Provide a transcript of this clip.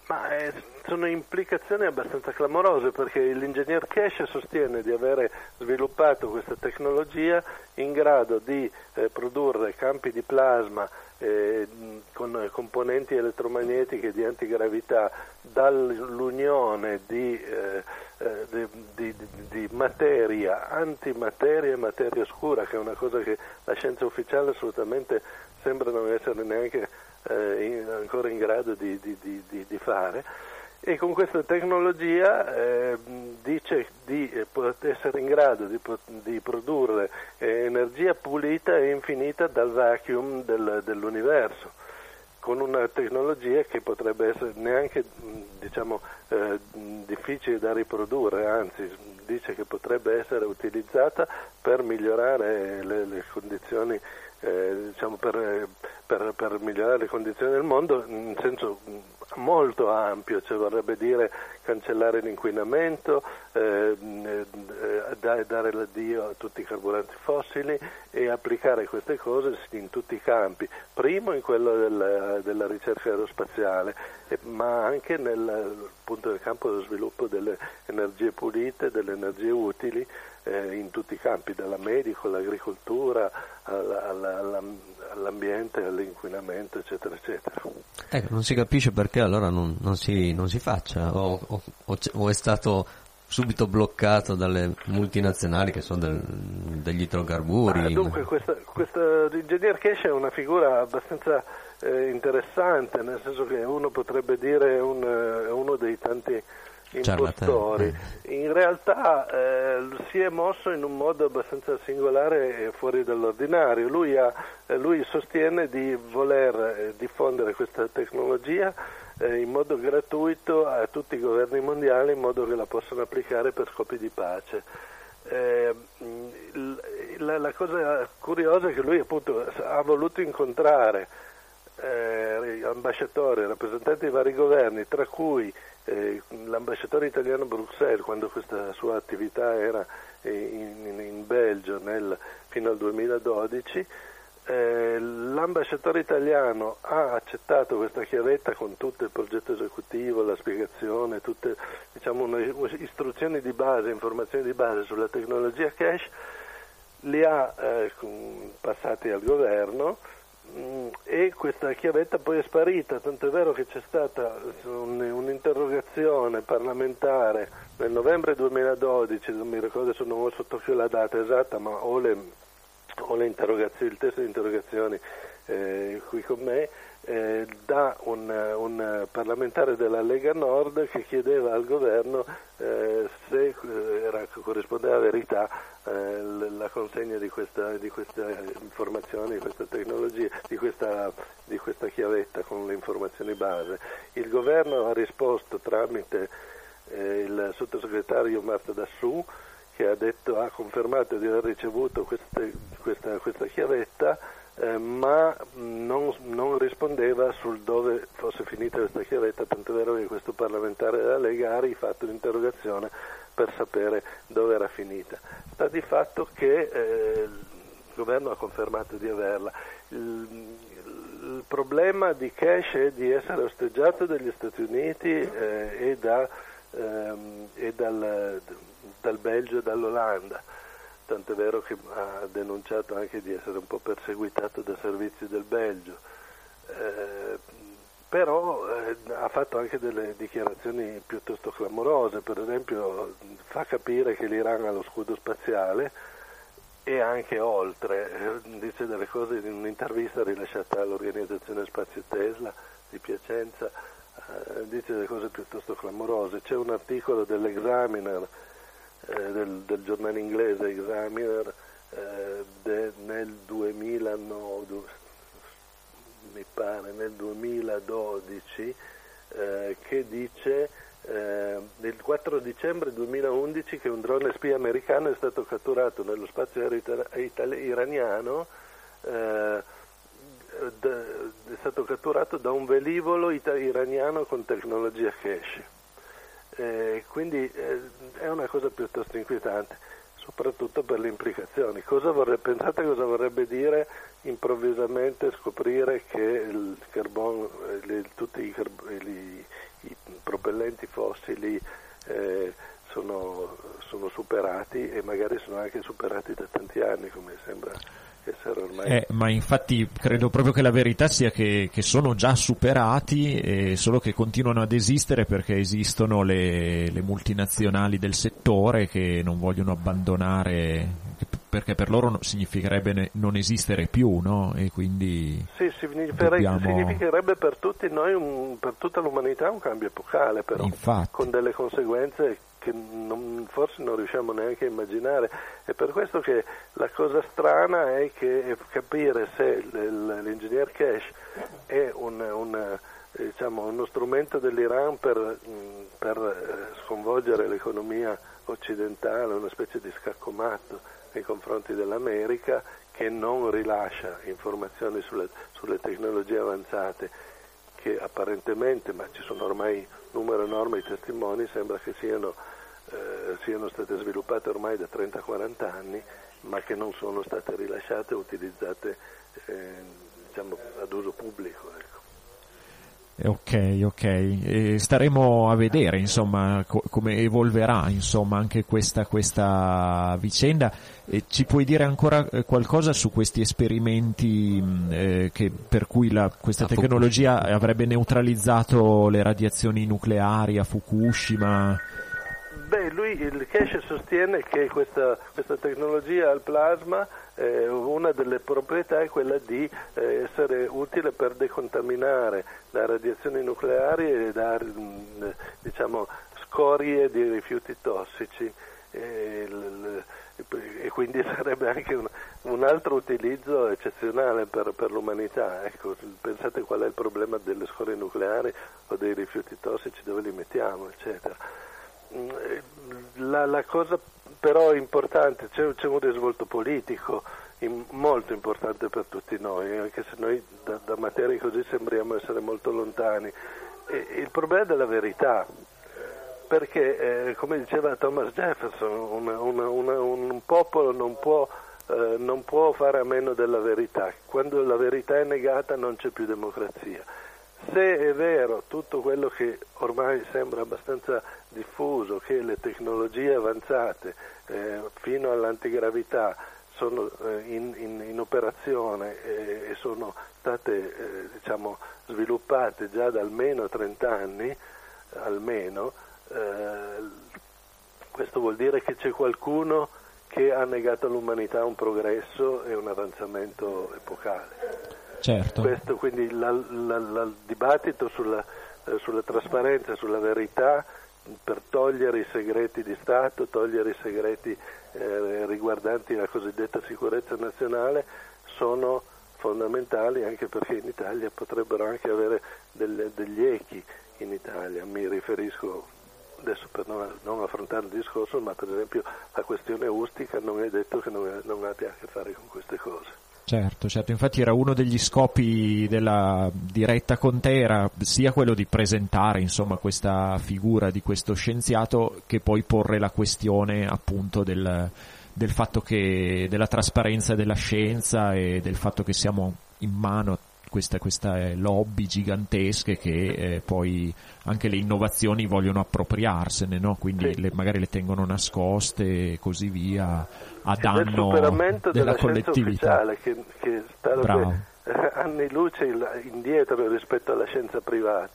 Sono implicazioni abbastanza clamorose, perché l'ingegner Cash sostiene di avere sviluppato questa tecnologia in grado di produrre campi di plasma con componenti elettromagnetiche di antigravità dall'unione di materia, antimateria e materia oscura, che è una cosa che la scienza ufficiale assolutamente sembra non essere neanche ancora in grado di fare. E con questa tecnologia dice di essere in grado di produrre energia pulita e infinita dal vacuum dell'universo, con una tecnologia che potrebbe essere neanche difficile da riprodurre, anzi dice che potrebbe essere utilizzata per migliorare le condizioni, per migliorare le condizioni del mondo in senso molto ampio, cioè vorrebbe dire cancellare l'inquinamento, dare l'addio a tutti i carburanti fossili e applicare queste cose in tutti i campi, primo in quello della ricerca aerospaziale, ma anche nel campo dello sviluppo delle energie pulite, delle energie utili, in tutti i campi, dalla medico all'agricoltura all'ambiente, all'inquinamento, eccetera eccetera. Ecco, non si capisce perché allora non si faccia, o è stato subito bloccato dalle multinazionali che sono degli idrocarburi. Dunque questo ingegner Cash è una figura abbastanza interessante, nel senso che uno potrebbe dire è uno dei tanti impostori. In realtà si è mosso in un modo abbastanza singolare e fuori dall'ordinario. Lui sostiene di voler diffondere questa tecnologia in modo gratuito a tutti i governi mondiali, in modo che la possano applicare per scopi di pace. La cosa curiosa è che lui appunto ha voluto incontrare ambasciatori, rappresentanti di vari governi, tra cui l'ambasciatore italiano a Bruxelles, quando questa sua attività era in Belgio fino al 2012. L'ambasciatore italiano ha accettato questa chiavetta con tutto il progetto esecutivo, la spiegazione, tutte istruzioni di base, informazioni di base sulla tecnologia Cash, li ha passati al governo, e questa chiavetta poi è sparita, tanto è vero che c'è stata un'interrogazione parlamentare nel novembre 2012, non mi ricordo se non ho sott'occhio la data esatta, ma ho il testo di interrogazioni qui con me, da un parlamentare della Lega Nord che chiedeva al governo se corrispondeva a verità la consegna di questa informazione, di questa tecnologia, di questa chiavetta con le informazioni base. Il governo ha risposto tramite il sottosegretario Marta Dassù, che ha confermato di aver ricevuto questa chiavetta, ma non rispondeva sul dove fosse finita questa chiavetta, tant'è vero che questo parlamentare della Lega ha rifatto un'interrogazione per sapere dove era finita. Sta di fatto che il governo ha confermato di averla. Il problema di Cash è di essere osteggiato dagli Stati Uniti e dal Belgio e dall'Olanda, tant'è vero che ha denunciato anche di essere un po' perseguitato da servizi del Belgio, però ha fatto anche delle dichiarazioni piuttosto clamorose. Per esempio fa capire che l'Iran ha lo scudo spaziale e anche oltre, dice delle cose in un'intervista rilasciata all'Organizzazione Spazio Tesla di Piacenza, dice delle cose piuttosto clamorose. C'è un articolo dell'Examiner, del giornale inglese Examiner, nel 2009, mi pare nel 2012, che dice il 4 dicembre 2011 che un drone spia americano è stato catturato nello spazio aereo iraniano, è stato catturato da un velivolo iraniano con tecnologia Cash. Quindi è una cosa piuttosto inquietante, soprattutto per le implicazioni. Pensate cosa vorrebbe dire improvvisamente scoprire che il carbone, tutti i propellenti fossili sono superati, e magari sono anche superati da tanti anni, come sembra essere ormai. Ma infatti credo proprio che la verità sia che sono già superati, solo che continuano ad esistere perché esistono le multinazionali del settore che non vogliono abbandonare, perché per loro significherebbe non esistere più, no? E quindi sì, significherebbe per tutti noi, per tutta l'umanità, un cambio epocale, però, infatti, con delle conseguenze che forse non riusciamo neanche a immaginare. È per questo che la cosa strana è capire se l'ingegner Kesh è uno strumento dell'Iran per sconvolgere l'economia occidentale, una specie di scaccomatto nei confronti dell'America, che non rilascia informazioni sulle tecnologie avanzate, che apparentemente, ma ci sono ormai un numero enorme di testimoni, sembra che siano state sviluppate ormai da 30-40 anni, ma che non sono state rilasciate o utilizzate ad uso pubblico. Ok. Staremo a vedere, insomma, come evolverà, insomma, anche questa vicenda. Ci puoi dire ancora qualcosa su questi esperimenti per cui questa tecnologia avrebbe neutralizzato le radiazioni nucleari a Fukushima? Il Kesh sostiene che questa tecnologia al plasma, una delle proprietà è quella di essere utile per decontaminare da radiazioni nucleari e da scorie di rifiuti tossici, e quindi sarebbe anche un altro utilizzo eccezionale per l'umanità. Ecco, pensate qual è il problema delle scorie nucleari o dei rifiuti tossici, dove li mettiamo, eccetera. La cosa però importante, c'è un risvolto politico molto importante per tutti noi, anche se noi da materie così sembriamo essere molto lontani. Il problema è della verità, perché come diceva Thomas Jefferson, un popolo non può fare a meno della verità. Quando la verità è negata non c'è più democrazia. Se è vero tutto quello che ormai sembra abbastanza diffuso, che le tecnologie avanzate fino all'antigravità sono in operazione e sono state sviluppate già da almeno 30 anni, questo vuol dire che c'è qualcuno che ha negato all'umanità un progresso e un avanzamento epocale. Certo. Quindi il dibattito sulla trasparenza, sulla verità, per togliere i segreti di Stato, togliere i segreti riguardanti la cosiddetta sicurezza nazionale, sono fondamentali, anche perché in Italia potrebbero anche avere degli echi in Italia. Mi riferisco, adesso per non affrontare il discorso, ma per esempio la questione ustica non è detto che non abbia a che fare con queste cose. Certo, infatti era uno degli scopi della diretta con te, era sia quello di presentare, insomma, questa figura di questo scienziato, che poi porre la questione appunto del fatto che della trasparenza della scienza e del fatto che siamo in mano a queste lobby gigantesche che poi anche le innovazioni vogliono appropriarsene, no? Quindi sì, magari le tengono nascoste e così via, a danno della collettività. Scienza ufficiale che sta anni luce indietro rispetto alla scienza privata.